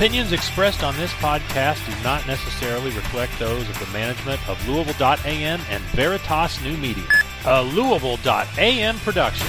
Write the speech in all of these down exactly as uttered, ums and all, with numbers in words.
opinions expressed on this podcast do not necessarily reflect those of the management of Louisville dot A M and Veritas New Media, a Louisville dot A M production.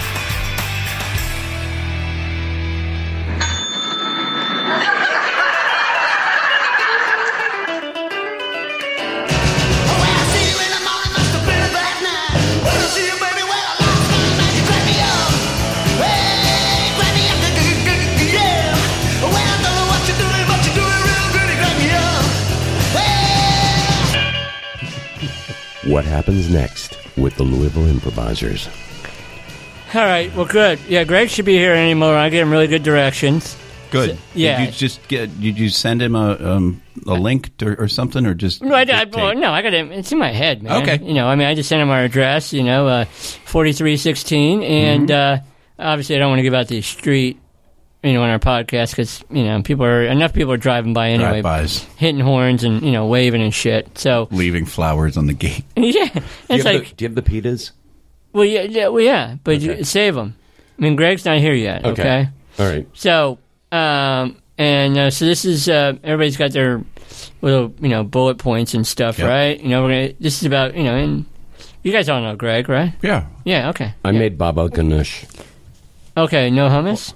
What happens next with the Louisville Improvisers? All right, well, good. Yeah, Greg should be here anymore. I gave him really good directions. Good. So, yeah. Did you just get? Did you send him a um, a link to, or something, or just? No, I, I, well, no, I got it. It's in my head, man. Okay. You know, I mean, I just sent him our address. You know, uh, forty-three sixteen, and mm-hmm. uh, obviously, I don't want to give out the street. You know, on our podcast, because you know, people are enough people are driving by anyway, Drive-bys. Hitting horns and you know, waving and shit. So leaving flowers on the gate. Yeah, do it's you like. The, do you have the pitas? Well, yeah, yeah, well, yeah, but Okay. you, save them. I mean, Greg's not here yet. Okay. Okay. All right. So, um, and uh, so this is uh, everybody's got their little, you know, bullet points and stuff, Yep. right? You know, we're gonna. This is about, you know, and you guys all know Greg, right? Yeah. Yeah. Okay. I yeah. made baba ganoush. Okay. No hummus.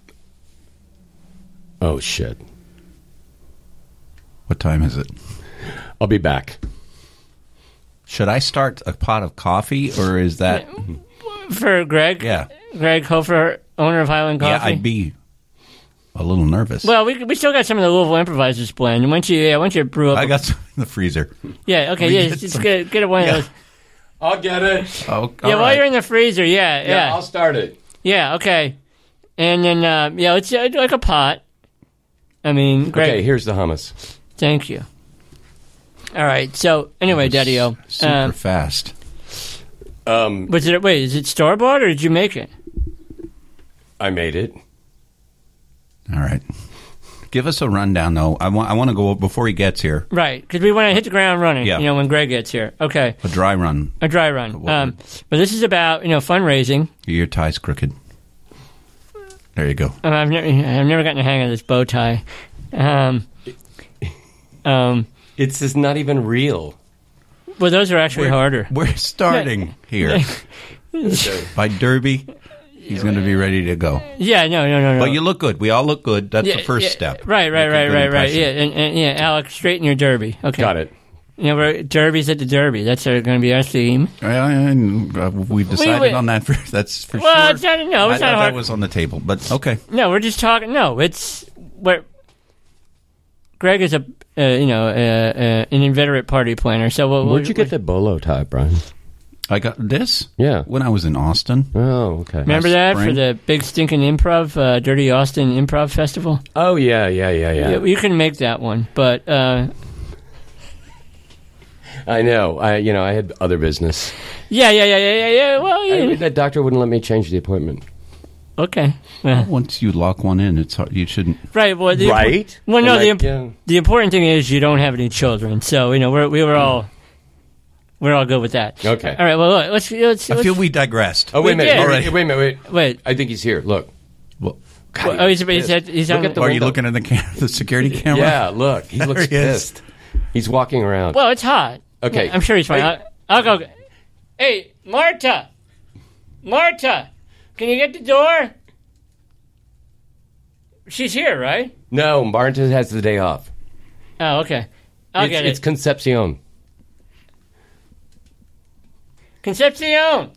Oh, shit. What time is it? I'll be back. Should I start a pot of coffee, or is that? For Greg. Yeah. Greg Hofer, owner of Highland Coffee. Yeah, I'd be a little nervous. Well, we we still got some of the Louisville Improvisers blend. Once you yeah, once you brew up. I got some in the freezer. Yeah. Okay. We Yeah. get Just some- get get one Yeah. of those. I'll get it. Oh, all Yeah. While right. you're in the freezer. Yeah. Yeah. Yeah, I'll start it. Yeah, okay. And then, uh, yeah, it's uh, like a pot. I mean, Greg, Okay, here's the hummus. thank you. All right, so anyway, Daddy-O. Super Um, fast. Um, was it, wait, is it store-bought or did you make it? I made it. All right. Give us a rundown, though. I want. I want to go before he gets here. Right, because we want to hit the ground running, Yeah. you know, when Greg gets here. Okay, A dry run. a dry run. What- Um, but this is about, you know, fundraising. Your tie's crooked. There you go. Um, I've, never, I've never gotten the hang of this bow tie. Um, um, It's just not even real. well, those are actually We're- harder. We're starting here by Derby. He's going to be ready to go. Yeah, no, no, no, no. But you look good. We all look good. That's Yeah, the first yeah, step. Right, right, Make a right, good right, right. impression. Yeah, and, and yeah, Alex, straighten your derby. Okay, Got it. You know, we're, derbies at the derby. That's going to be our theme. Yeah, and, uh, we've decided wait. on that. For, that's for Well, sure. it's not- no, it's I not thought hard. that was on the table, but okay. No, we're just talking. No, it's what Greg is a uh, you know uh, uh, an inveterate party planner. So we'll, Where'd you we'll, get the bolo tie, Brian? I got this. Yeah. When I was in Austin. Oh, okay. Remember last that spring? for the big stinking improv, uh, Dirty Austin Improv Festival? Oh, yeah, yeah, yeah, yeah. Yeah, you can make that one, but uh, I know. I, you know, I had other business. yeah, yeah, yeah, yeah, yeah, yeah. Well, yeah. I, that doctor wouldn't let me change the appointment. Okay. Well, Once you lock one in, it's hard. You shouldn't. right. Well, the, Right? Well, no. And The I- imp- yeah. the important thing is you don't have any children, so you know we're we were all we're all good with that. Okay. All right. Well, look, let's let's. I let's feel we digressed. Oh, wait a We minute. did. Wait, wait a minute. Wait. wait. I think he's here. Look. Well, God, Oh, he's, he's, pissed. he's, he's Look on at the are you window. looking at the cam- the security camera? Yeah, look. He looks he is. pissed. He's walking around. Well, it's hot. Okay. I'm sure he's fine. Wait. I'll, I'll go. Hey, Marta! Marta! Can you get the door? She's here, right? No, Martin has the day off. Oh, okay. I'll it's, get it's it. Concepcion. Concepcion!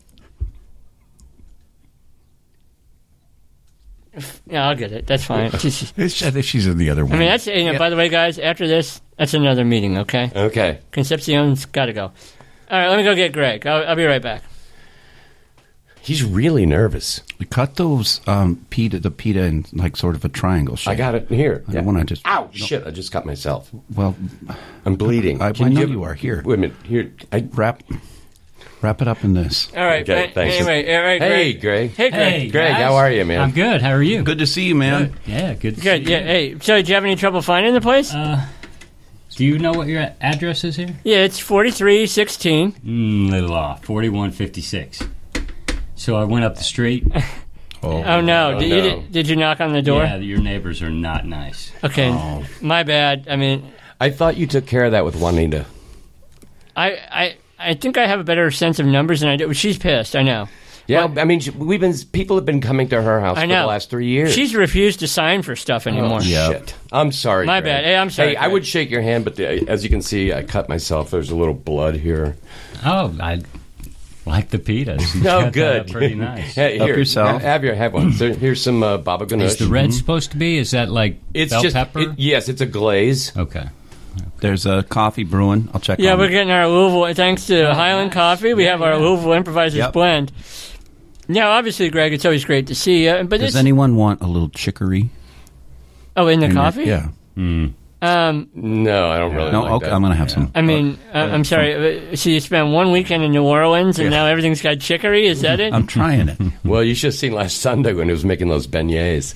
Yeah, I'll get it. That's fine. She's- It's, I think she's in the other one. I mean, that's, you know, by the way, guys, after this, that's another meeting, okay? Okay. Concepcion's got to go. All right, let me go get Greg. I'll, I'll be right back. He's really nervous. We cut those um, pita, the pita in like sort of a triangle shape. I got it here. I don't want to just. Ow, shit, I just cut myself. Well, I'm bleeding. I, I Can know you, you are here. Wait a minute. Here. I, Wrap, wrap it up in this. All right. Okay, a- thanks. Anyway, all right, hey, Greg. Greg. Hey, Greg. Hey, Greg, guys. how are you, man? I'm good. How are you? Good to see you, man. Good. Yeah, good. To Good. see Yeah. you. Hey, so did you have any trouble finding the place? Uh, do you know what your a- address is here? Yeah, it's forty-three sixteen. Mm, little off. forty-one fifty-six. So I went up the street. Oh, Oh no! Oh, did, no. You, did, did you knock on the door? Yeah, your neighbors are not nice. Okay, Oh. my bad. I mean, I thought you took care of that with Juanita. I, I, I think I have a better sense of numbers than I do. She's pissed. I know. Yeah, I mean, she- we've been people have been coming to her house I for know. the last three years. She's refused to sign for stuff anymore. Oh, Yeah. shit. I'm sorry. My Greg. bad. Hey, I'm sorry, Hey, I Greg. would shake your hand, but uh, as you can see, I cut myself. There's a little blood here. Oh, I like the pitas. You No, cut that good. up Pretty nice. Hey, Help here, yourself. ha- Have your have one. So here's some uh, baba ganoush. Is the red supposed to be? Is that like It's bell just pepper? it- yes, it's a glaze. Okay. There's a coffee brewing. I'll check Yeah, on we're it. getting our Louisville. Thanks to Highland Coffee, we Yeah, have our yeah. Louisville Improvisers Yep. blend. Now, obviously, Greg, it's always great to see you. But Does it's, anyone want a little chicory? oh, in the in your- coffee? Yeah. Um, No, I don't really. No, like okay, that. I'm going to have some. I mean, uh, I'm sorry. uh, So you spent one weekend in New Orleans, and Yeah. now everything's got chicory. Is that it? I'm trying it. Well, you should have seen last Sunday when he was making those beignets.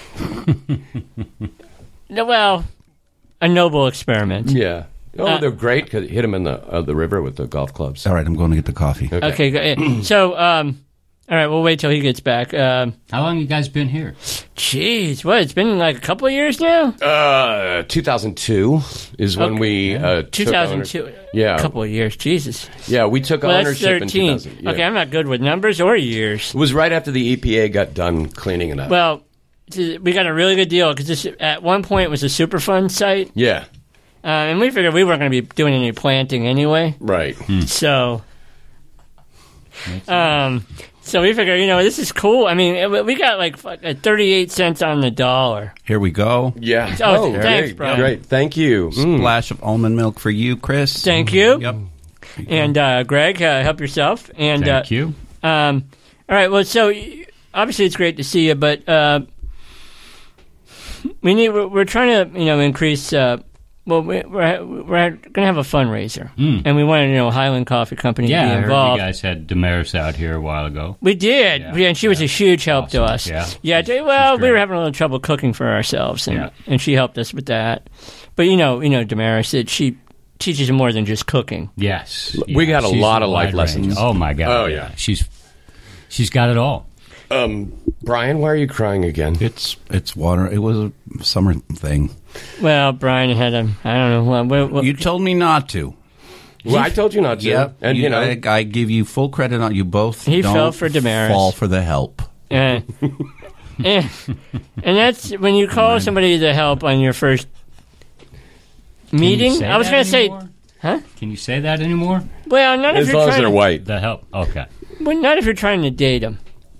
No, well, a noble experiment. Yeah. Oh, Uh, they're great because hit him in the uh, the river with the golf clubs. All right, I'm going to get the coffee. Okay, good. So, um, all right, we'll wait till he gets back. Um, How long you guys been here? Jeez, what? It's been like a couple of years now. Uh, two thousand two is when Okay. we uh, took two thousand two. owner- Yeah, a couple of years. Jesus. yeah, we took Well, that's ownership in thirteen. two thousand. Yeah. Okay, I'm not good with numbers or years. It was right after the E P A got done cleaning it up. Well, t- we got a really good deal because at one point it was a Superfund site, yeah, uh, and we figured we weren't going to be doing any planting anyway. right. So, um, so we figured, you know, this is cool. I mean, it, we got like fuck, uh, thirty-eight cents on the dollar. Here we go. Yeah. Oh, thanks, great, Brian. Great, thank you. Mm. Splash of almond milk for you, Chris. Thank you. Yep. And uh, Greg, uh, help yourself. And Thank uh, you. Um, all right. Well, so y- obviously it's great to see you, but uh, we need. We're, we're trying to, you know, increase. Uh, well, we- we're we're going to have a fundraiser, Mm. and we wanted, you know, Highland Coffee Company Yeah, to I be heard you involved. guys had Damaris out here a while ago. We did, Yeah, yeah, and she was yeah. a huge help to us. Awesome, yeah. yeah. d- Well, She's we were great. having a little trouble cooking for ourselves, and, Yeah. and she helped us with that. But you know, you know, Damaris, that she teaches more than just cooking. Yes, We got a she's lot of wide life lessons. range. Oh my god! Oh, yeah. she's she's got it all. Um, Brian, why are you crying again? It's it's water. It was a summer thing. Well, Brian had a, I don't know, what, what, what, You told me not to. Well, I told you not to. Yep. And you know, I, I give you full credit on you both. He Don't fell for Damaris. Fall for the help. Uh, and, and that's when you call somebody to help on your first Can you meeting. say I was that going to say, anymore? huh? Can you say that anymore? Well, not if as you're long as trying. they're white. The help. Okay. Well, not if you're trying to date them.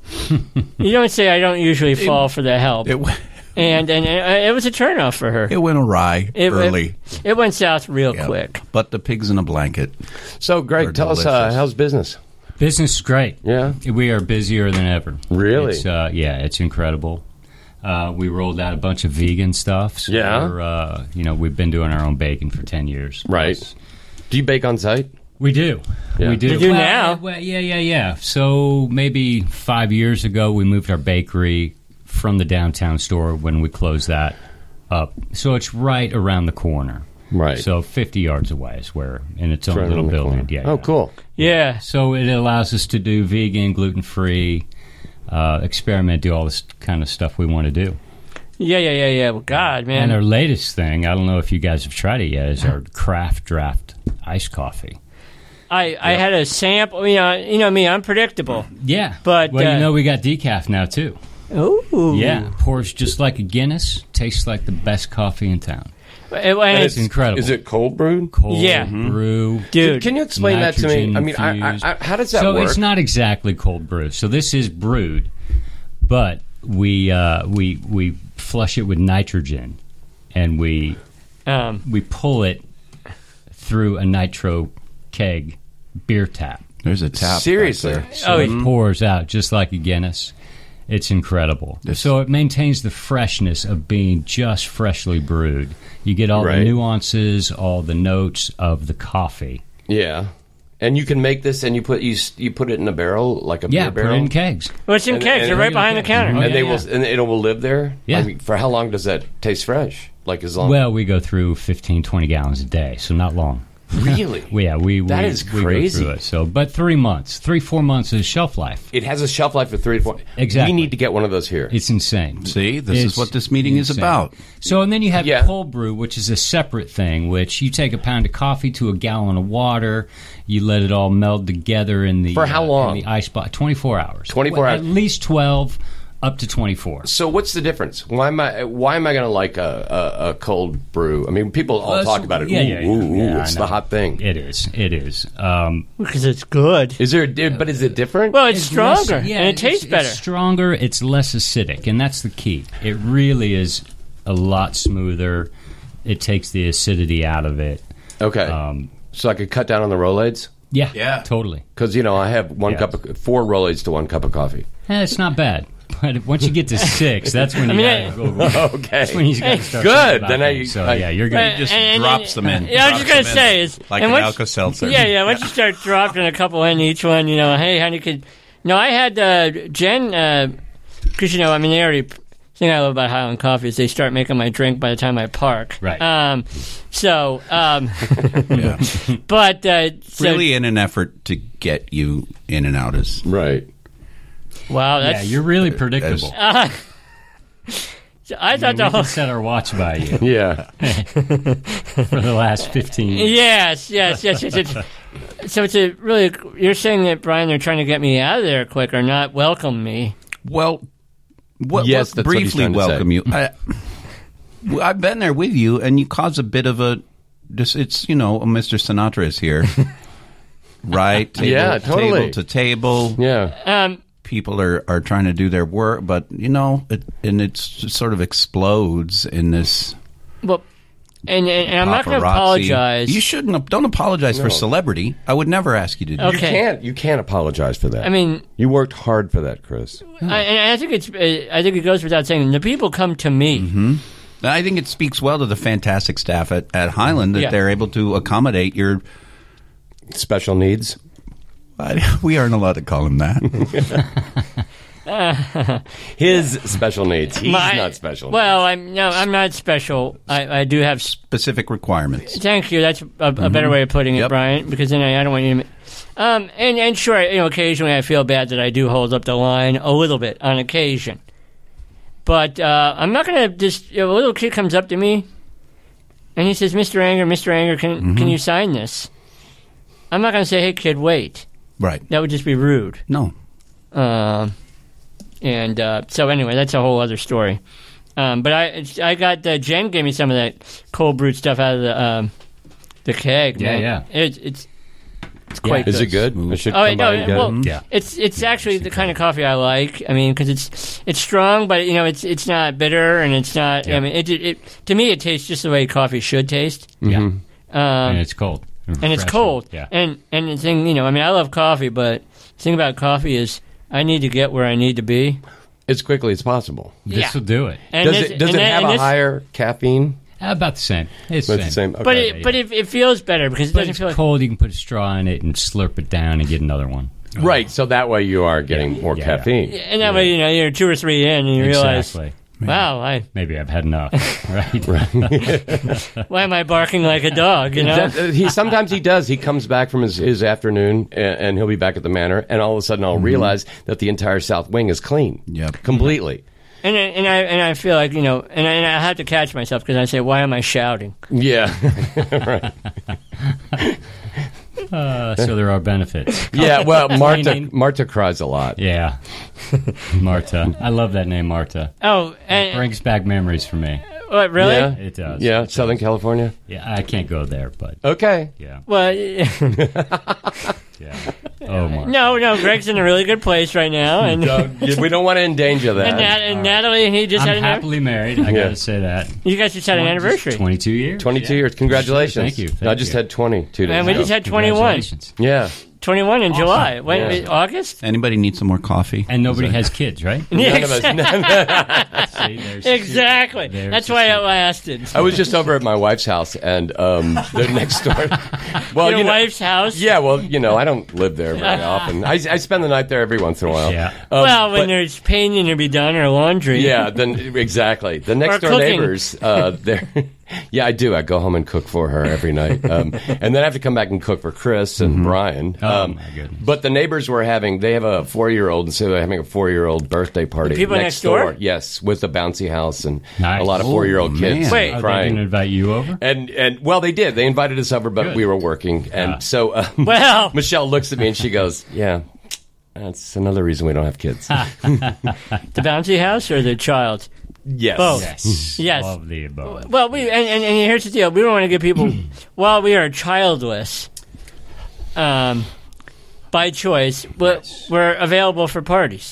You don't say I don't usually fall for the help. It went, and and uh, it was a turnoff for her. it went awry It- early. It, it went south real Yep. quick. But the pigs in a blanket. So, Greg, They're tell us uh, delicious. how's business? Business is great. Yeah. We are busier than ever. Really? It's, uh, yeah, it's incredible. Uh, we rolled out a bunch of vegan stuff. So Yeah. we're, uh, you know, we've been doing our own bacon for ten years. Right. Do you bake on site? We do. Yeah. We do. You do Well, now. Well, yeah, yeah, yeah. So maybe five years ago, we moved our bakery from the downtown store when we closed that up. So it's right around the corner. Right. So fifty yards away is where, in its own Right little around the building. corner. Yeah. Oh, yeah. cool. Yeah. So it allows us to do vegan, gluten-free, uh, experiment, do all this kind of stuff we want to do. Yeah, yeah, yeah, yeah. Well, God, man. And our latest thing, I don't know if you guys have tried it yet, is our craft draft iced coffee. I, I had a sample. You know, you know me. I'm predictable. Yeah. But, well, uh, you know, we got decaf now, too. Ooh. Yeah. Pours just like a Guinness, tastes like the best coffee in town. It- and It's it's, incredible. Is it cold brewed? Cold Yeah. brew. dude. Can you explain that to me? Nitrogen I mean, I, I, infused. I, how does that so work? it's not exactly cold brew. So this is brewed, but we uh, we we flush it with nitrogen, and we um, we pull it through a nitro keg beer tap. There's a tap. back Seriously? there. So Oh, it yeah. pours out just like a Guinness. It's incredible. This- So it maintains the freshness of being just freshly brewed. You get all Right. the nuances, all the notes of the coffee. Yeah. And you can make this, and you put you s- you put it in a barrel like a Yeah, beer put barrel. it in kegs. well, it's in And- kegs. and- They're right behind the counter. Oh, and yeah, they yeah. will, and it will live there. Yeah. I mean, for how long does that taste fresh? Like as long? Well, we go through fifteen, twenty gallons a day, so not long. Really? Yeah, we That we, is we go crazy. through it. So, but three months, three four months is shelf life. It has a shelf life of three to four. Exactly. We need to get one of those here. It's insane. See, this It's is what this meeting is insane. about. So, and then you have Yeah. cold brew, which is a separate thing, which you take a pound of coffee to a gallon of water, you let it all meld together in the For how uh, long? in the ice box. twenty-four hours. twenty-four Well, hours. At least twelve, up to twenty-four. So what's the difference? Why am I why am I going to like a, a, a cold brew? I mean, people all Uh, talk so- about it. yeah, ooh, yeah, yeah. ooh, ooh, Yeah, I it's know. the hot thing. It is. It is. Um, Because it's good. Is there? A, but is it different? Well, it's, It's stronger less- yeah, and it it's- tastes better. It's stronger. It's less acidic, and that's the key. It really is a lot smoother. It takes the acidity out of it. okay. Um, so I could cut down on the Rolaids yeah, Yeah. totally. because you know I have one Yeah. cup of four Rolaids to one cup of coffee. Eh, it's not bad. But once you get to six, that's when you mean, gotta I- go. Okay. That's when you gotta start. Good. thinking about Then I- things. So I- yeah, you're Right. good. Just And- and drops then- them in. Yeah, I was just Drops gonna them in. say is Like and an once- Alka-Seltzer. Yeah, yeah. Once you start dropping a couple in each one, you know, hey, honey, could no, I had uh, Jen because you know, I mean, they already. The thing I love about Highland Coffee is they start making my drink by the time I park. Right. Um, so, um, Yeah. but uh, so, Really in an effort to get you in and out as Right. wow, Yeah, that's you're really predictable. Uh, so I thought we the whole. can set our watch by you Yeah. for the last fifteen years. Yes, yes, yes, yes. yes. So it's a really. You're saying that, Brian, they're trying to get me out of there quicker, not welcome me. well. What, Yes, what that's what he's briefly trying to welcome say. you. I, well, I've been there with you, and you cause a bit of a. Just it's you know, Mister Sinatra is here, right? Table, Yeah, totally. Table to table. Yeah. Um, People are, are trying to do their work, but you know, it, and it sort of explodes in this. well, and, and, and I'm not going to paparazzi. apologize. You shouldn't. Don't apologize for celebrity. I would never ask you to do. Okay. You can't. You can't apologize for that. I mean, you worked hard for that, Chris. I, and I think it's. uh, I think it goes without saying. The people come to me. Mm-hmm. I think it speaks well to the fantastic staff at, at Highland that Yeah. they're able to accommodate your. Special needs. I, we aren't allowed to call him that. His special needs. He's My- not special. Well, I'm no, I'm not special. I, I do have. s- Specific requirements. Thank you. That's a, a better way of putting it, Yep. Brian. Because then I, I don't want you to. Um, and and sure, you know, occasionally I feel bad that I do hold up the line a little bit on occasion. But uh, I'm not going to just. You know, a little kid comes up to me, and he says, "Mister Anger, Mister Anger, can Mm-hmm. can you sign this?" I'm not going to say, "Hey, kid, wait." Right. That would just be rude. No. Um, and uh, so anyway, that's a whole other story. Um, but I it's- I got uh, Jen gave me some of that cold brewed stuff out of the um, the keg. Yeah, man. yeah. It, it's it's quite. Is good. it good? I should Oh come no! by and get Well, it. Yeah. it's it's actually the kind of coffee I like. I mean, because it's it's strong, but you know, it's it's not bitter, and it's not. Yeah. I mean, it, it it to me it tastes just the way coffee should taste. Yeah, Um, and it's cold. and it's Refreshing. cold. Yeah, And and the thing, you know, I mean, I love coffee, but the thing about coffee is I need to get where I need to be. As quickly as possible. this yeah. will do it. And Does this- it, does and it that- have and a this- higher caffeine? About the same. It's That's the same. Okay. But Yeah, it yeah. but it, it feels better because it But doesn't it's feel like, cold. You can put a straw in it and slurp it down and get another one. Right, so that way you are getting Yeah. more Yeah, yeah. caffeine. and that way you know you're two or three in and you realize, Exactly. wow, I, Maybe I've had enough. Right. why am I barking like a dog? You know. That- uh, he sometimes he does. He comes back from his, his afternoon, and, and he'll be back at the manor, and all of a sudden I'll realize that the entire south wing is clean. Yep. completely. And I, and I and I feel like you know, and I, and I have to catch myself because I say, why am I shouting? Yeah, right. Uh, so there are benefits. Yeah. Well, Marta Cleaning. Marta cries a lot. Yeah. Marta. I love that name, Marta. Oh, and Brings back memories for me. what really? Yeah, It does. Yeah, It Southern does. California. Yeah, I can't go there, but Okay. yeah. Well, Yeah. Oh, Marta. no, no. Greg's in a really good place right now, and Don't- we don't want to endanger that. and, Nat, and Natalie and he just I'm had an happily married. I Yeah. got to say that. you guys just had an anniversary, twenty-two years. twenty-two Yeah. years. Congratulations. Thank you. I Thank just you. had twenty two days and we ago. just had twenty-one. Congratulations. Yeah. twenty-one in July. When Yeah. August? Anybody need some more coffee? And nobody has kids, right? None of us. See, there's- Exactly. there's That's the why it secret. lasted. I was just over at my wife's house, and um, the next door. Well, Your you know, wife's house. Yeah, well, you know, I don't live there very often. I, I spend the night there every once in a while. Yeah. Um, Well, when but- there's painting to be done or laundry. yeah, then exactly. The next Or door cooking. neighbors, uh, they're Yeah, I do. I go home and cook for her every night. Um, and then I have to come back and cook for Chris and Brian. Oh, Um, my goodness. But the neighbors were having, they have a four-year-old, and so they're having a four-year-old birthday party. The people next door? Yes, with a bouncy house and Nice. a lot of Oh, four-year-old kids man. Wait. Are they crying. going to invite you over? And and well, they did. They invited us over, but Good. we were working, and Ah. so um, Well. Michelle looks at me and she goes, "Yeah, that's another reason we don't have kids." The bouncy house or the child? Yes, Both. Yes. Yes. All of the above. Well, we and, and, and here's the deal: we don't want to give people, while we are childless, um, by choice, but we're available for parties.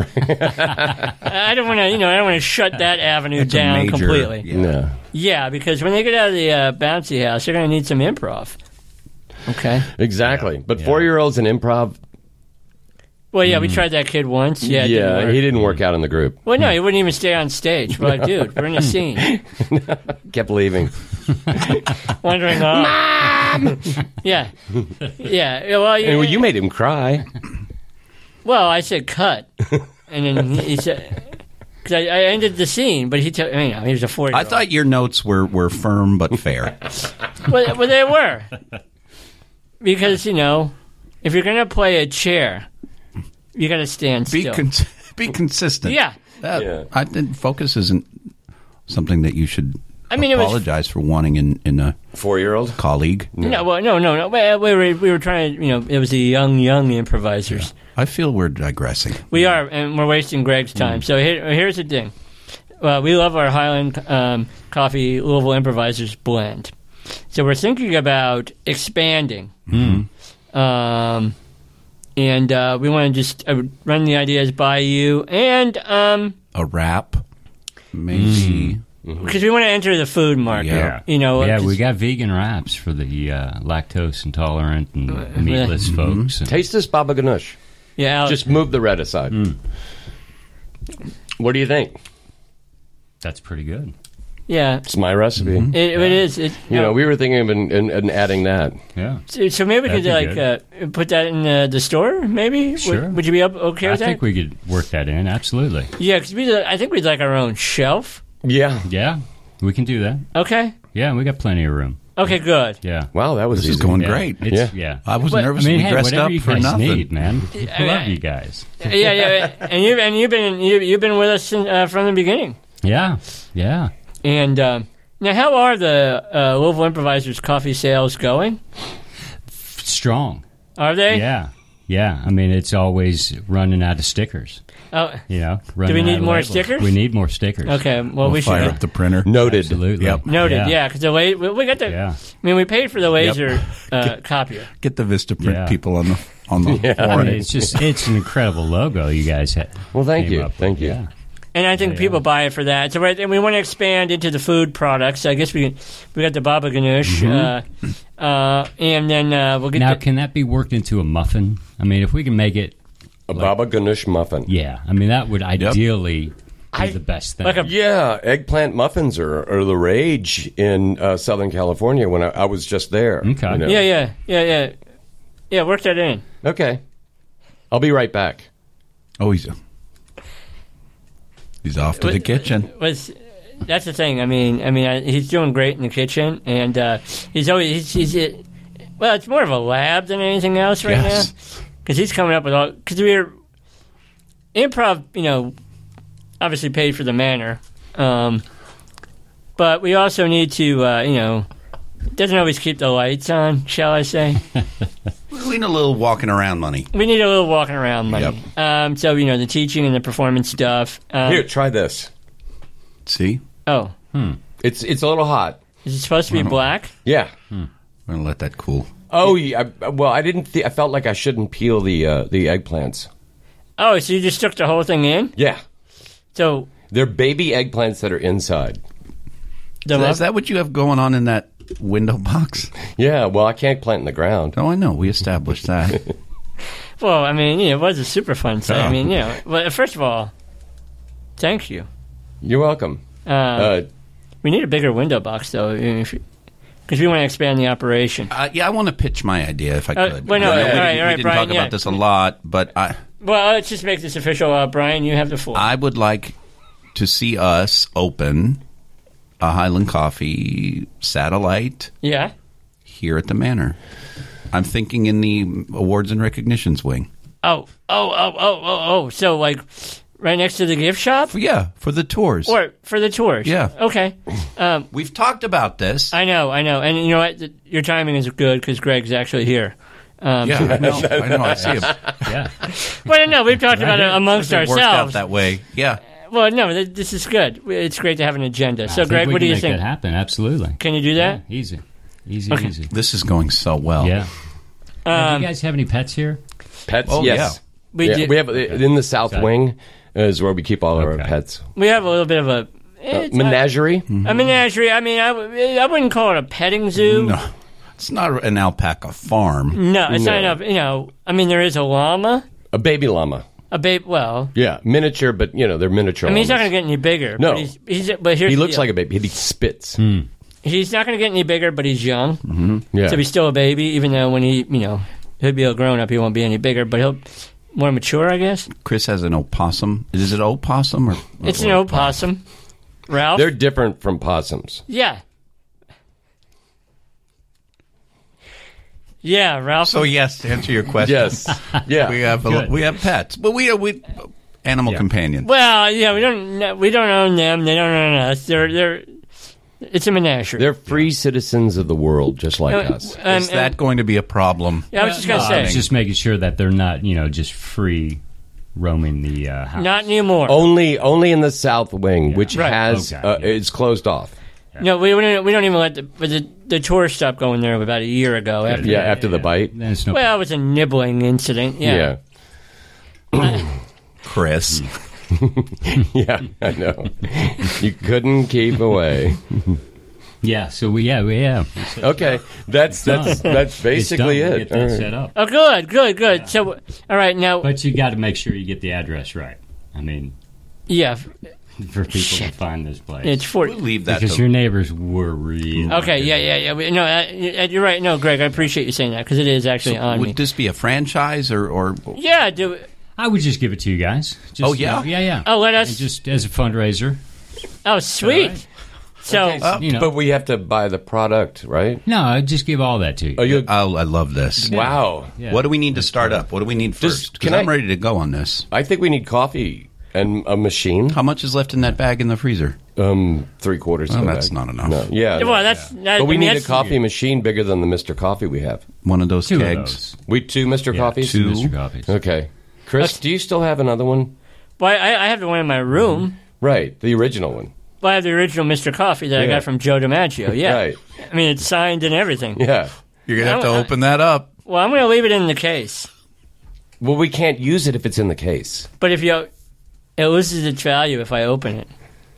I don't want to, you know, I don't want to shut that avenue It's a down major- completely. yeah. No. Yeah, because when they get out of the uh, bouncy house, they're going to need some improv. Okay. Exactly. Yeah. But Yeah. four-year-olds in improv, Well, yeah, we tried that kid once. Yeah, it didn't yeah, work. he didn't work out in the group. Well, no, he wouldn't even stay on stage. We're like, dude, we're in a scene. Kept leaving. Wondering, oh. Mom! yeah. Yeah. Yeah, Well, you, And you made him cry. well, I said cut. And then he, he said, because I, I ended the scene, but he took, you know, he was a four year I old. thought your notes were, were firm but fair. Well, well, they were. Because, you know, if you're going to play a chair, you got to stand Be still. con- be consistent. Yeah. That, Yeah. I think focus isn't something that you should I mean, it was- apologize for wanting in, in a Four-year-old. colleague. No, well, no, no, no. We, we, were, we were trying to, you know, it was the young, young improvisers. I feel we're digressing. We are, and we're wasting Greg's time. So here, here's the thing. Well, we love our Highland um, Coffee Louisville Improvisers blend. So we're thinking about expanding. Um, and uh, we want to just uh, run the ideas by you. And um, A wrap, maybe. because we want to enter the food market. Yeah. You know, Yeah, just- we got vegan wraps for the uh, lactose intolerant and meatless folks. And Taste this baba ganoush. yeah, Alex, Just move the red aside. What do you think? that's pretty good. yeah. It's my recipe. It, it is. It, You know, we were thinking of in, in, in adding that. Yeah. So, so maybe we could That'd like be uh, put that in uh, the store. Maybe Sure. Would, would you be up, okay I with think that? we could work that in. Absolutely. Yeah, because we. I think we'd like our own shelf. Yeah. Yeah, we can do that. Okay. Yeah, we got plenty of room. Okay. Good. Yeah. Wow, that was This is easy. going Yeah. great. It's, Yeah. yeah. I was But- nervous I mean, we hey, dressed whatever up you for guys nothing. need, man. I I- love you guys. yeah, yeah. And you and you've been you, you've been with us since, uh, from the beginning. Yeah, yeah. And um, now, how are the uh, Louisville Improvisers coffee sales going? Strong. Are they? Yeah, yeah. I mean, it's always running out of stickers. Oh, You know, running we out need of more labels. stickers? We need more stickers. okay. Well, We'll we fire should. up the printer. Noted. Absolutely. Yep. Noted. Yeah, because the la- we, we got the. Yeah. I mean, we paid for the laser uh, copier. Get the Vistaprint Yeah. people on the on the I forum. mean, it's just it's an incredible logo you guys had. Well, thank came you. up with. Thank you. Yeah. And I think Yeah, people yeah. buy it for that. So right, and we want to expand into the food products. I guess we we got the baba ganoush, uh, uh, and then uh, we'll get Now, the, can that be worked into a muffin? I mean, if we can make it, A baba ganoush muffin. yeah. I mean, that would ideally be the best thing. like a Yeah, eggplant muffins are, are the rage in uh, Southern California when I, I was just there. Okay. you know. yeah, yeah, yeah, yeah, yeah. Work that in. Okay. I'll be right back. Oh, he's he's off to the What- kitchen. Was that's the thing. I mean, I mean, I, he's doing great in the kitchen, and uh, he's always he's, he's uh, well, it's more of a lab than anything else right Yes. now because he's coming up with all because we're improv. You know, obviously paid for the manor, um, but we also need to uh, you know. Doesn't always keep the lights on, shall I say? We need a little walking around money. We need a little walking around money. Um, so you know the teaching and the performance stuff. Um, Here, try this. See, Oh, It's it's a little hot. is it supposed to be black? Yeah. we're gonna let that cool. Oh, yeah. I, well, I didn't. Th- I felt like I shouldn't peel the uh, the eggplants. Oh, so you just took the whole thing in? Yeah, So they're baby eggplants that are inside. the So muff- is that what you have going on in that window box? Yeah. Well, I can't plant in the ground. Oh, I know. We established that. well, I mean, you know, it was a super fun set. I Oh. mean, you know, well, first of all, thank you. You're welcome. Uh, Uh, we need a bigger window box, though, because we want to expand the operation. uh, yeah, I want to pitch my idea if I Uh, could. well, no, I know all we right, didn't, all right, we didn't Brian, talk yeah. about this a lot, but I Well, let's just make this official. Uh, Brian, you have the floor. I would like to see us open a Highland Coffee satellite Yeah. here at the Manor. I'm thinking in the awards and recognitions wing. Oh, oh, oh, oh, oh, oh. So, like, right next to the gift shop? Yeah, for the tours. Or for the tours? Yeah. Okay. Um, We've talked about this. I know, I know. And you know what? The- Your timing is good because Greg's actually here. Um, yeah, I know. I know. I see him. Yeah. Well, no, we've talked about it amongst It worked out ourselves. that way. Yeah. Well, no, th- this is good. It's great to have an agenda. So, I think Greg, we what do can you make think? that happen? Absolutely. Can you do that? Yeah, easy. Easy, Okay. easy. This is going so well. Yeah. Uh, Um, do you guys have any pets here? Pets? Oh, yes. We Yeah, do- we have in the south Okay. wing is where we keep all of our Okay. pets. We have a little bit of a it's Menagerie. A, a menagerie. I mean, I, w- I wouldn't call it a petting zoo. No, it's not an alpaca farm. No, it's No. not enough. You know, I mean, there is a llama, A baby llama. a babe. Well, Yeah, miniature, but you know they're miniature. I mean, he's not llamas. going to get any bigger. No. but he's, he's but here's He the looks deal. like a baby. He spits. He's not going to get any bigger, but he's young, Yeah. so he's still a baby. Even though when he, you know, he'll be a grown up, he won't be any bigger, but he'll more mature, I guess. Chris has an opossum. Is it opossum or? It's or an opossum. Ralph. They're different from possums. yeah. Yeah, Ralph. So yes, to answer your question, Yes. Yeah. we have a, Good. we have pets, but we we animal Yeah. companions. Well, yeah, we don't we don't own them. They don't own us. They're they're. It's a menagerie. They're free citizens of the world, just like Uh, us. um, Is that um, going to be a problem? yeah, I was just gonna No, I say, was just making sure that they're not, you know, just free roaming the uh, house. not anymore. Only, only in the south wing, which Right. has Okay, uh, yeah. it's closed off. No, we, we don't. We don't even let the but the, the tourists stopped going there about a year ago. After, Yeah, after the bite. Then it's no well, it was a nibbling incident. Yeah. Yeah. Chris, Yeah, I know. You couldn't keep away. Yeah, so we yeah, we yeah. Okay, that's that's that's basically It's done. it. Get that All right. set up. Oh, good, good, good. So, all right, now, But you got to make sure you get the address right. I mean, yeah, for people to find this place. it's forty. we'll leave that. because to, your neighbors were really Okay, yeah, yeah, yeah. We- No, uh, you're right. No, Greg, I appreciate you saying that because it is actually so on me. would this be a franchise or or? Yeah, do I would just give it to you guys. Just, Oh, yeah? yeah, yeah. Oh, let us- And just as a fundraiser. oh, sweet. right. So, Uh, You know. But we have to buy the product, right? No, I'd just give all that to you. Oh, you? Oh, I love this. Wow. Yeah. What do we need to start up? What do we need Just- first? Because can I'm I- ready to go on this. I think we need coffee and a machine. How much is left in that bag in the freezer? Um, three quarters. Well, of a that's bag. not enough. No. Yeah. well, that's. That, but we I mean, need a that's- coffee machine bigger than the Mister Coffee we have. One of those Two of kegs. those. We two Mister Yeah, Coffees. two. Mister Coffees. Okay, Chris, That's- do you still have another one? Well, I, I have the one in my room. Right, the original one. Well, I have the original Mister Coffee that I Yeah. got from Joe DiMaggio. Yeah. Right. I mean, it's signed and everything. Yeah. You're gonna have to I- I- open that up. Well, I'm going to leave it in the case. Well, we can't use it if it's in the case. But if you, it loses its value if I open it.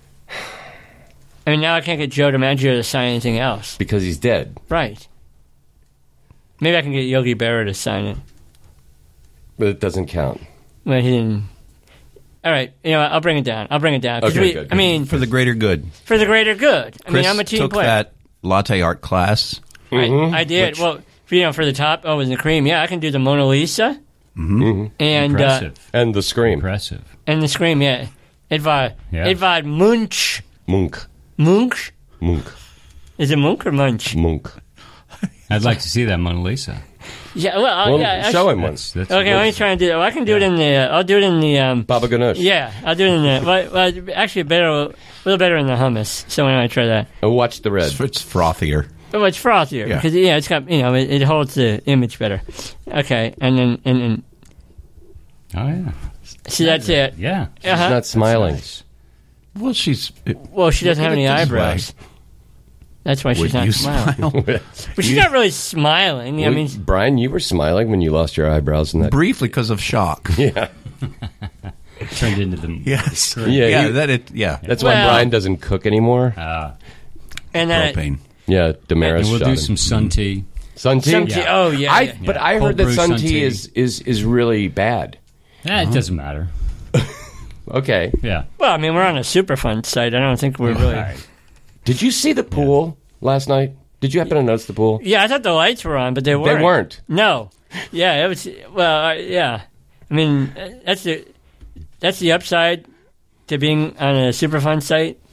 I mean, now I can't get Joe DiMaggio to sign anything else. Because he's dead. Right. Maybe I can get Yogi Berra to sign it. But it doesn't count. Well, he didn't. All right, you know, what, I'll bring it down. I'll bring it down. 'Cause Okay, we, good, I good. mean, For the greater good. for the greater good. I Chris mean, I'm a team took player. that latte art class. I, I did. well, for, you know, for the top, oh, and the cream. Yeah, I can do the Mona Lisa. Mm-hmm. And uh, Impressive. And the scream. Impressive. and the scream. Yeah, Edvard. Yeah. Edvard Munch. Munch. Munch. Munch. Is it Munch or Munch? Munch. I'd like to see that Mona Lisa. Yeah. Well, I'll, Well, yeah. show actually- him one. That's, that's Okay, let me try and do that. Well, I can do it in the. Uh, I'll do it in the. Um, Baba Ganoush. yeah, I'll do it in the. Well, well actually, better, a little better in the hummus. So when I try that, And watch the red. It's, it's frothier. oh, it's frothier Yeah. because yeah, it's got you know it, it holds the image better. Okay, and then and then Oh, yeah. see that's it. Yeah. Uh-huh. He's not smiling. Nice. Well, she's. Well, she doesn't have Look any at it this eyebrows. That's why she's Would not you smiling. smile? But she's not really smiling. I mean, Brian, you were smiling when you lost your eyebrows in that. Briefly because of shock. Yeah. Turned into the. Yes. Yeah, Yeah. he- that it. Yeah. That's why Well- Brian doesn't cook anymore. Uh, and then Propane. Yeah, Damaris and we'll shot do him. some sun tea. sun tea. Some tea- oh, yeah, I, yeah. But Yeah. I Cold heard that brew sun sun tea tea. is, is, is really bad. Eh, It doesn't matter. Okay. Yeah. well, I mean, we're on a Superfund site. I don't think we're really. All right. Did you see the pool last night? Did you happen to notice the pool? Yeah, I thought the lights were on, but they weren't. They weren't. No. Yeah, it was. Well, uh, yeah. I mean, uh, that's the that's the upside to being on a Superfund site.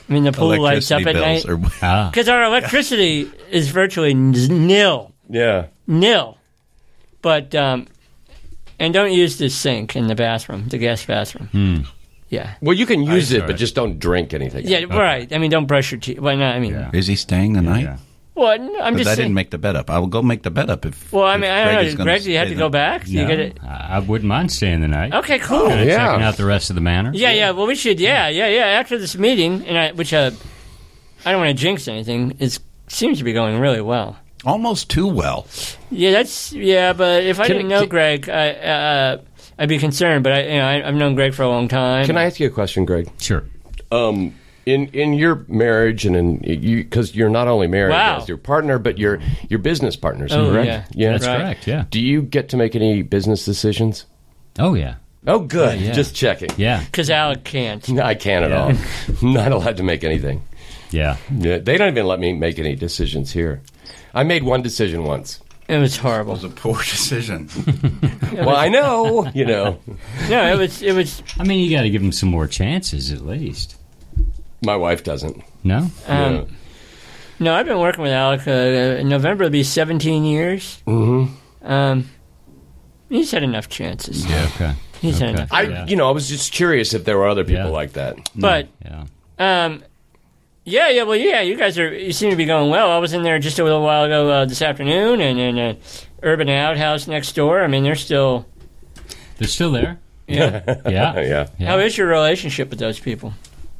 I mean, the pool lights up at night. Or, Ah. Because our electricity is virtually n- nil. Yeah. Nil. But, um, and don't use the sink in the bathroom, the guest bathroom. Hmm. Yeah. Well, you can use I- it, all but right. just don't drink anything. Yeah, right. I mean, don't brush your teeth. Well, no, I mean, Yeah. is he staying the night? Yeah. well, no, I'm Because just I saying. didn't make the bed up. I will go make the bed up if. well, I if mean, I don't is know. gonna Greg, do you have stay to the go back? Do you No, get it? I I wouldn't mind staying the night. Okay, cool. Kinda Yeah. checking out the rest of the manor. Yeah, yeah. Well, we should. Yeah, yeah, yeah. After this meeting, and I, which uh, I don't want to jinx anything. It seems to be going really well. Almost too well. Yeah, that's yeah. But if I Can didn't I- know can- Greg, I, uh, I'd be concerned. But I, you know, I, I've known Greg for a long time. Can I ask you a question, Greg? Sure. Um, in in your marriage and in you, because you're not only married Wow. as your partner, but you're your business partners, Oh, correct? yeah. That's Right. correct. Yeah. Do you get to make any business decisions? Oh yeah. Oh, good. yeah. Just checking. Yeah. Because Alec can't. No, I can't at Yeah. all. I'm not allowed to make anything. Yeah. Yeah, they don't even let me make any decisions here. I made one decision once. It was horrible. It was a poor decision. Well, I know, you know. No, it was. It was. I mean, you got to give them some more chances at least. My wife doesn't. No. Um, Yeah. No, I've been working with Alec. Uh, in November, it'll be seventeen years. Mm-hmm. Um, he's had enough chances. Yeah. Okay. He's had Okay. enough. I, Yeah. you know, I was just curious if there were other people Yeah. like that. But Yeah. um, yeah, yeah. Well, yeah. You guys are. You seem to be going well. I was in there just a little while ago uh, this afternoon, and in uh, Urban Outhouse next door. I mean, they're still. They're still there. Yeah. Yeah. Yeah. Yeah. How is your relationship with those people?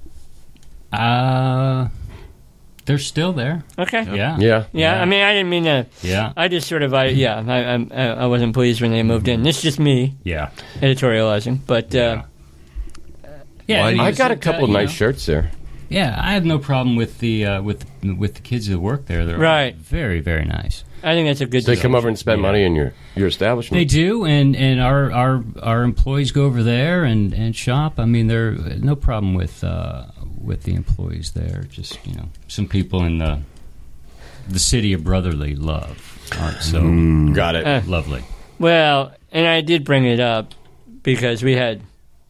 Uh, they're still there. Okay. Yeah. Yeah. Yeah, I mean, I didn't mean to. Yeah. I just sort of, I, yeah, I, I, I wasn't pleased when they moved in. This is just me Yeah. editorializing, but uh, Yeah. Why do you- I got a couple of you nice know. shirts there. Yeah, I have no problem with the uh, with with the kids that work there. They're Right. very very nice. I think that's a good. They come over and spend Yeah. money in your, your establishment. They do, and, and our, our our employees go over there and, and shop. I mean, there no problem with uh, with the employees there. Just you know, some people in the the city of brotherly love aren't so Got it. Uh, lovely. Well, and I did bring it up because we had.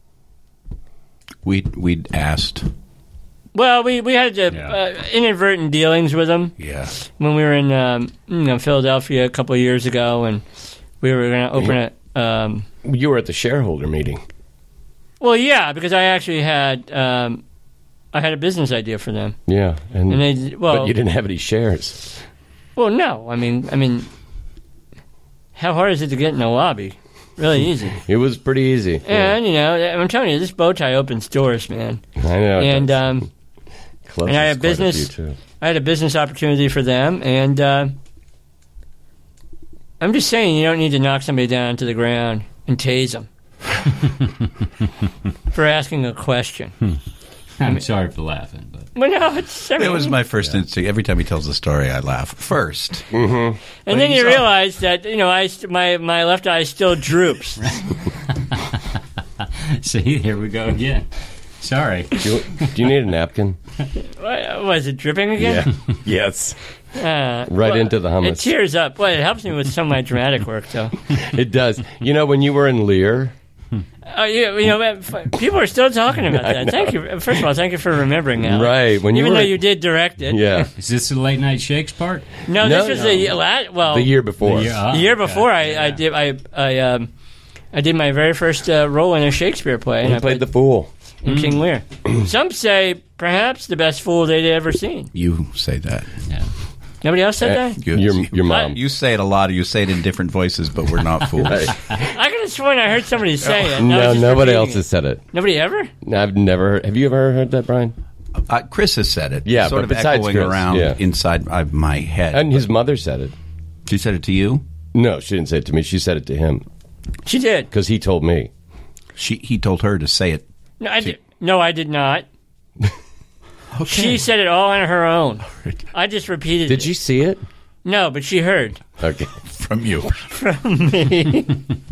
We we'd asked. Well, we we had uh, Yeah. uh, inadvertent dealings with them Yeah. when we were in um, you know, Philadelphia a couple of years ago, and we were going to open a. Um, You were at the shareholder meeting. well, yeah, because I actually had um, I had a business idea for them, Yeah. And, and they well, but you didn't have any shares. well, no, I mean, I mean, how hard is it to get in the lobby? Really easy. It was pretty easy. And you know, I'm telling you, this bow tie opens doors, man. I know. it And does. um, Closes and I had quite a business- few, too. I had a business opportunity for them, and uh, I'm just saying, you don't need to knock somebody down to the ground and tase them for asking a question. I'm sorry for laughing, but Well, no, it's I mean, It was my first instinct. Every time he tells the story, I laugh. First. and then you he's realize that you know, I st- my my left eye still droops. see, here we go again. Sorry. Do you, do you need a napkin? What, was it dripping again? yes. Uh, Right well, into the hummus. It tears up. Boy, it helps me with some of my dramatic work, though. It does. You know, when you were in Lear, Oh, yeah, you know, f- people are still talking about that. Thank you. First of all, thank you for remembering that. right? When you Even were, though you did direct it. yeah, Is this the late night shakes part? No, No, this was no. the la- well the year before. The year- ah, the year okay. before. I, Yeah. I did I I um I did my very first uh, role in a Shakespeare play. And You I played the fool. in King Lear. Some say perhaps the best fool they'd ever seen. You say that. Yeah. Nobody else said Uh, that. You, Your your mom. you say it a lot. You say it in different voices, but we're not fools. Right. I could have sworn I heard somebody say it. and I No, was just nobody repeating else it. has said it. Nobody ever. I've never. heard Have you ever heard that, Brian? Uh, Chris has said it. Yeah, sort but of besides echoing Chris, around yeah. inside uh, my head. And his mother said it. she said it to you. No, she didn't say it to me. She said it to him She did. because he told me. She he told her to say it. No, I did. No, I did not. She said it all on her own. I just repeated it. Did you see it? No, but she heard Okay. From you. from me.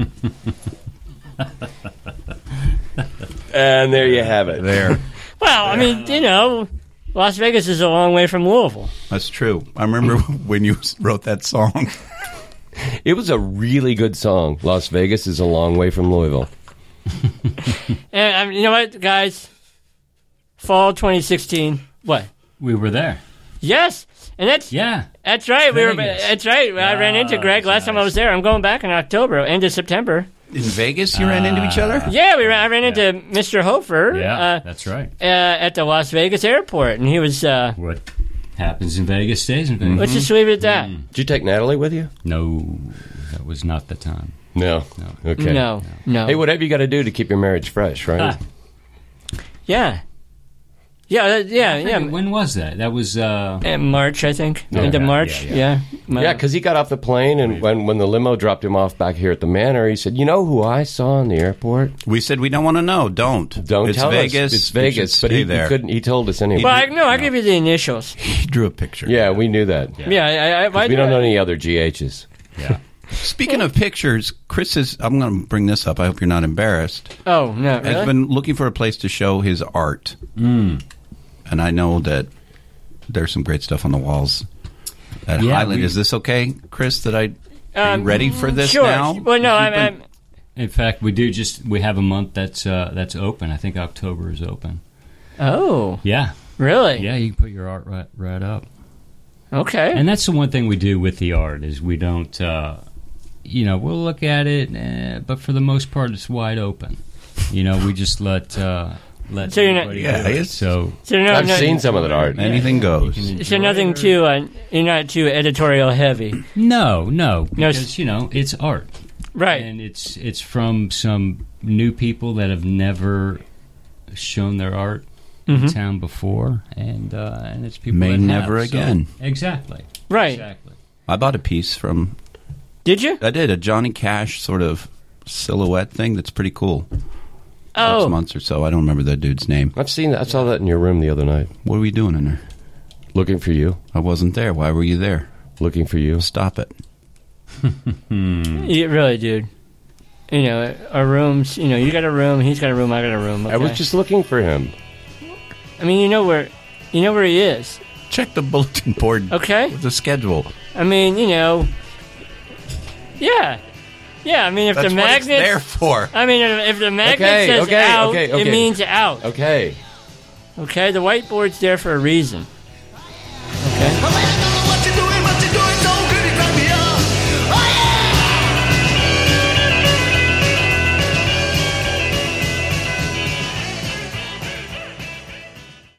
And there you have it. There. Well, I mean, you know, Las Vegas is a long way from Louisville. That's true. I remember when you wrote that song. It was a really good song. Las Vegas is a long way from Louisville. And I mean, you know what, guys? Fall twenty sixteen, What? We were there. Yes, and that's Yeah. that's right. We were. Vegas. That's right. I ran into Ah, Greg last time I was there. I'm going back in October, end of September. In Vegas, you ran into each other? Yeah, we ran. I ran into Mister Hofer. Yeah, uh, that's right. uh, at the Las Vegas airport, and he was. Uh, What happens in Vegas stays in Vegas. let's just leave it at that. Did you take Natalie with you? No, that was not the time. No. No. Okay. No, no. Hey, whatever you got to do to keep your marriage fresh, right? Ah. Yeah, yeah, uh, yeah, I yeah. think- When was that? That was uh, In March, I think. Yeah, End of yeah, March. yeah, Yeah. yeah. Yeah, because he got off the plane, and when, when the limo dropped him off back here at the Manor, he said, "You know who I saw in the airport? We said we don't want to know. Don't. Don't it's tell Vegas. us. It's You should Vegas." But stay he, there. he couldn't. He told us anyway. Well, I, no, I give you the initials. He drew a picture. Yeah, we knew that. Yeah, I, I, I We don't know any other G Hs. yeah. Speaking of pictures, Chris is. I'm going to bring this up. I hope you're not embarrassed. Oh no, Has really? been looking for a place to show his art, Mm. and I know that there's some great stuff on the walls at Yeah, Highland. we- Is this okay, Chris? That I are Um, you ready for this sure. now? Well, no, You've I'm. been- I'm In fact, we do just we have a month that's uh, that's open. I think October is open. oh, Yeah, really? yeah. You can put your art right right up. Okay. And that's the one thing we do with the art is we don't, uh, you know, we'll look at it, eh, but for the most part, it's wide open. You know, we just let uh, let So you're not- anybody Yeah, do it. it's- So so no, I've no, seen some of that art. Anything goes. you can So enjoy nothing it. too. Uh, you're not too editorial heavy, No, no, No, s- because you know it's art, right? and it's it's from some new people that have never shown their art in Mhm. town before, and uh, and it's people May that never have, so- again. exactly, Right. exactly. I bought a piece from. Did you? I did a Johnny Cash sort of silhouette thing that's pretty cool. Six Oh, months or so. I don't remember that dude's name. I've seen that. I saw that in your room the other night. What were you doing in there? Looking for you. I wasn't there. Why were you there? Looking for you. Stop it. you really, dude. You know, our rooms. You know, you got a room. He's got a room. I got a room. I was okay? just looking for him. I mean, you know where, you know where he is. Check the bulletin board. Okay. With the schedule. I mean, you know. Yeah, yeah. I mean, if That's the what magnet. it's there for. I mean, if, if the magnet Okay, says okay, out, okay, it okay. means out. Okay. Okay, the whiteboard's there for a reason.